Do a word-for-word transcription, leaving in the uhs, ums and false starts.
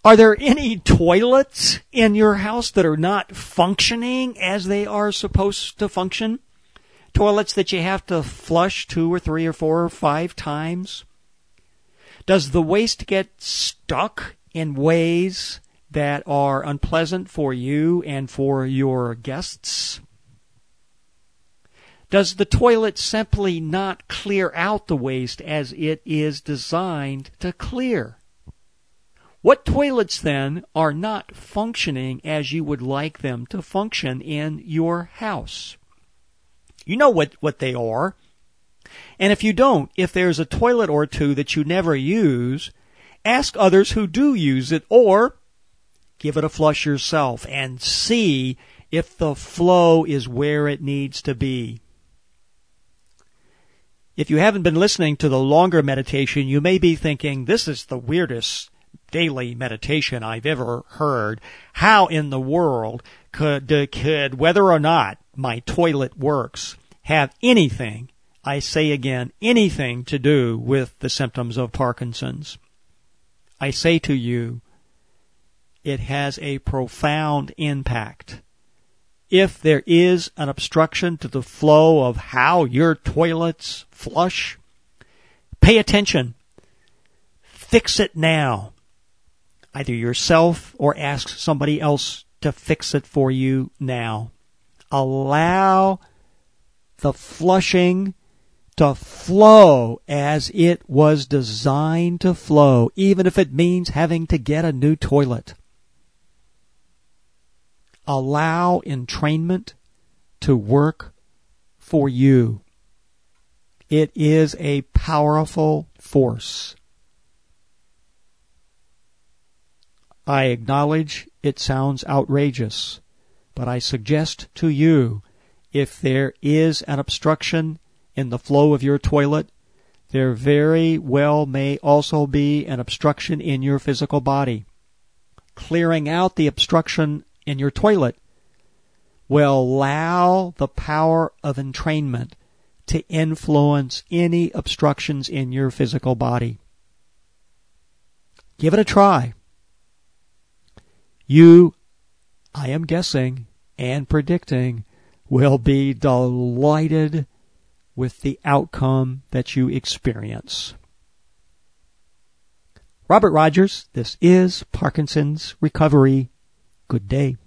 Are there any toilets in your house that are not functioning as they are supposed to function? Toilets that you have to flush two or three or four or five times? Does the waste get stuck in ways that are unpleasant for you and for your guests? Does the toilet simply not clear out the waste as it is designed to clear? What toilets, then, are not functioning as you would like them to function in your house? You know what, what they are. And if you don't, if there's a toilet or two that you never use, ask others who do use it, or give it a flush yourself and see if the flow is where it needs to be. If you haven't been listening to the longer meditation, you may be thinking, this is the weirdest daily meditation I've ever heard. How in the world could, could whether or not my toilet works, have anything, I say again, anything to do with the symptoms of Parkinson's? I say to you, it has a profound impact. If there is an obstruction to the flow of how your toilets flush, pay attention. Fix it now. Either yourself or ask somebody else to fix it for you now. Allow the flushing to flow as it was designed to flow, even if it means having to get a new toilet. Allow entrainment to work for you. It is a powerful force. I acknowledge it sounds outrageous, but I suggest to you, if there is an obstruction in the flow of your toilet, there very well may also be an obstruction in your physical body. Clearing out the obstruction in your toilet will allow the power of entrainment to influence any obstructions in your physical body. Give it a try. You, I am guessing and predicting, will be delighted with the outcome that you experience. Robert Rogers, this is Parkinson's Recovery. Good day.